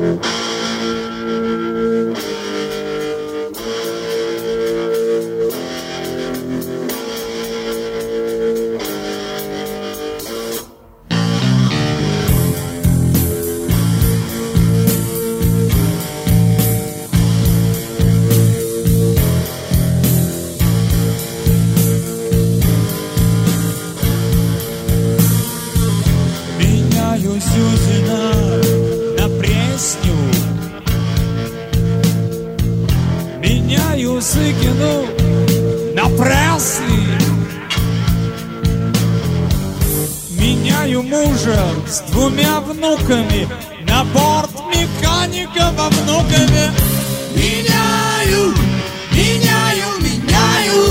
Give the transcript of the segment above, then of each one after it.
Сюзина на Пресню, меняю Зыкину на Пресли, меняю мужа с 2 внуками на бортмеханика во Внукове. Меняю, меняю, меняю,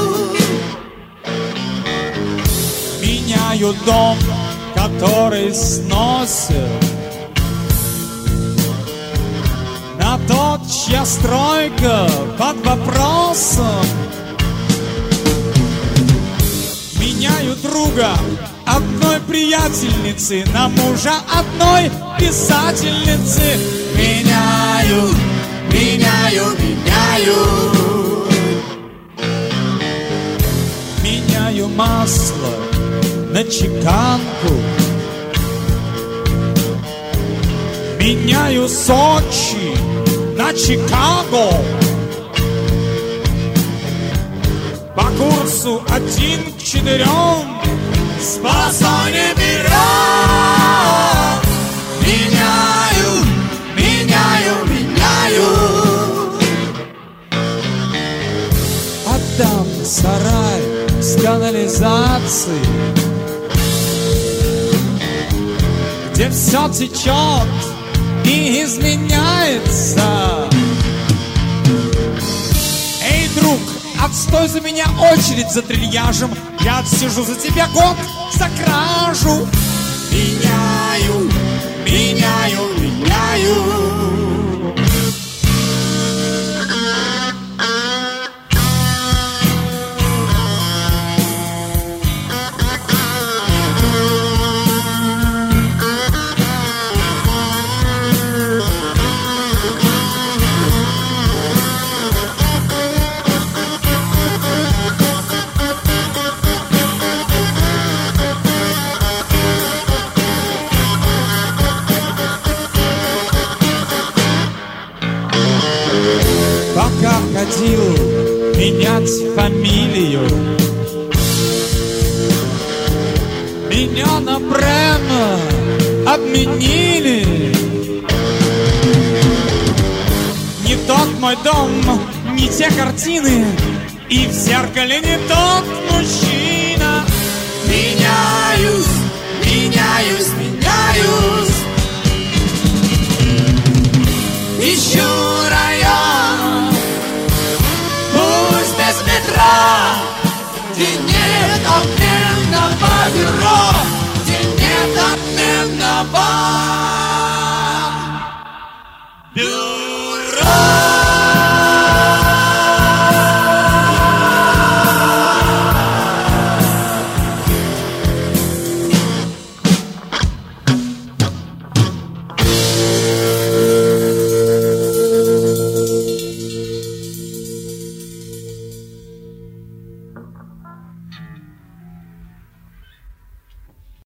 меняю дом, который сносит, на тот, чья стройка под вопросом. Меняю друга одной приятельницы на мужа одной писательницы. Меняю, меняю, меняю, меняю масло на чеканку, меняю Сочи на Чикаго, по курсу 1:4 с полосой не берем. Меняю, меняю, меняю, отдам сарай с канализацией, где все течет и изменяется. Эй, друг, отстой за меня очередь за трильяжем, я отсижу за тебя год за кражу. Меняю, меняю, меняю. Пока ходил менять фамилию, меня на Брена обменили. Не тот мой дом, не те картины, и в зеркале не тот мужчина. Меняюсь, меняюсь, меняюсь.